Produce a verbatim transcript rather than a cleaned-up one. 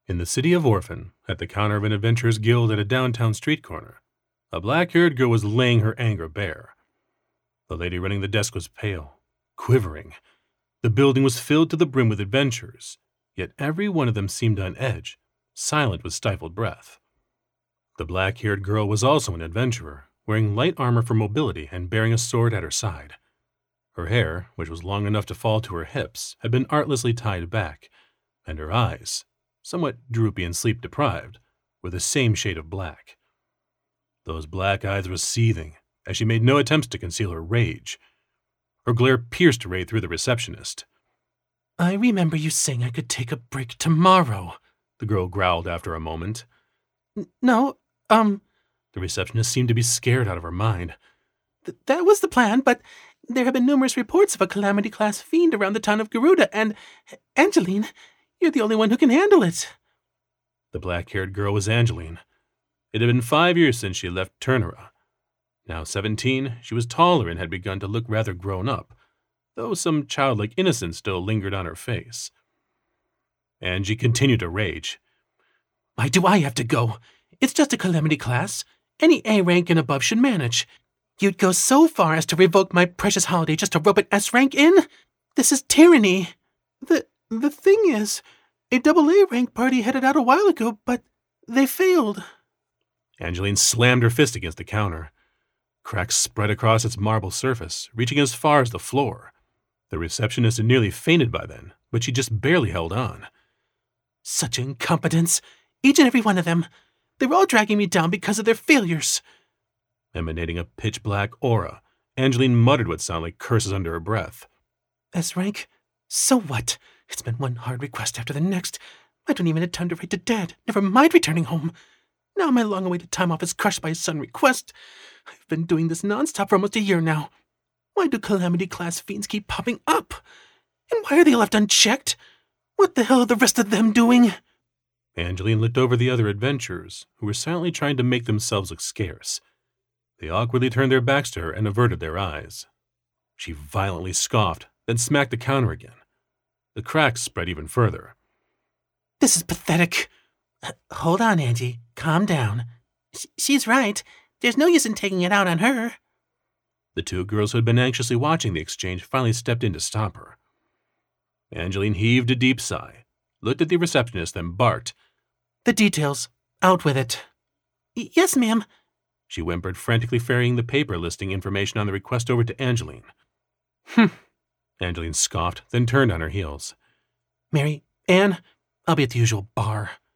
In the city of Orphan, at the counter of an adventurers guild at a downtown street corner, a black-haired girl was laying her anger bare. The lady running the desk was pale, quivering. The building was filled to the brim with adventurers, yet every one of them seemed on edge, silent with stifled breath. The black-haired girl was also an adventurer, wearing light armor for mobility and bearing a sword at her side. Her hair, which was long enough to fall to her hips, had been artlessly tied back, and her eyes, somewhat droopy and sleep-deprived, were the same shade of black. Those black eyes were seething, as she made no attempts to conceal her rage. Her glare pierced her way through the receptionist. "I remember you saying I could take a break tomorrow," the girl growled after a moment. "No, um..." The receptionist seemed to be scared out of her mind. Th- that was the plan, but there have been numerous reports of a Calamity-class fiend around the town of Garuda, and, Angeline, you're the only one who can handle it." The black-haired girl was Angeline. It had been five years since she left Turnera. Now seventeen, she was taller and had begun to look rather grown up, though some childlike innocence still lingered on her face. Angie continued to rage. "Why do I have to go? It's just a Calamity class. Any A rank and above should manage. You'd go so far as to revoke my precious holiday just to rope an S rank in? This is tyranny. The the thing is, a double A rank party headed out a while ago, but they failed." Angeline slammed her fist against the counter. Cracks spread across its marble surface, reaching as far as the floor. The receptionist had nearly fainted by then, but she just barely held on. "Such incompetence. Each and every one of them. They were all dragging me down because of their failures." Emanating a pitch-black aura, Angeline muttered what sounded like curses under her breath. "S rank? So what? It's been one hard request after the next. I don't even have time to write to Dad, never mind returning home. Now my long-awaited time off is crushed by a sudden request. I've been doing this nonstop for almost a year now. Why do Calamity-class fiends keep popping up? And why are they left unchecked? What the hell are the rest of them doing?" Angeline looked over the other adventurers, who were silently trying to make themselves look scarce. They awkwardly turned their backs to her and averted their eyes. She violently scoffed, then smacked the counter again. The cracks spread even further. "This is pathetic. Uh, hold on, Angie. Calm down. Sh- she's right. There's no use in taking it out on her." The two girls who had been anxiously watching the exchange finally stepped in to stop her. Angeline heaved a deep sigh, looked at the receptionist, then barked. "The details. Out with it." Y- "Yes, ma'am," she whimpered, frantically ferrying the paper listing information on the request over to Angeline. "Hm," Angeline scoffed, then turned on her heels. "Mary, Anne, I'll be at the usual bar."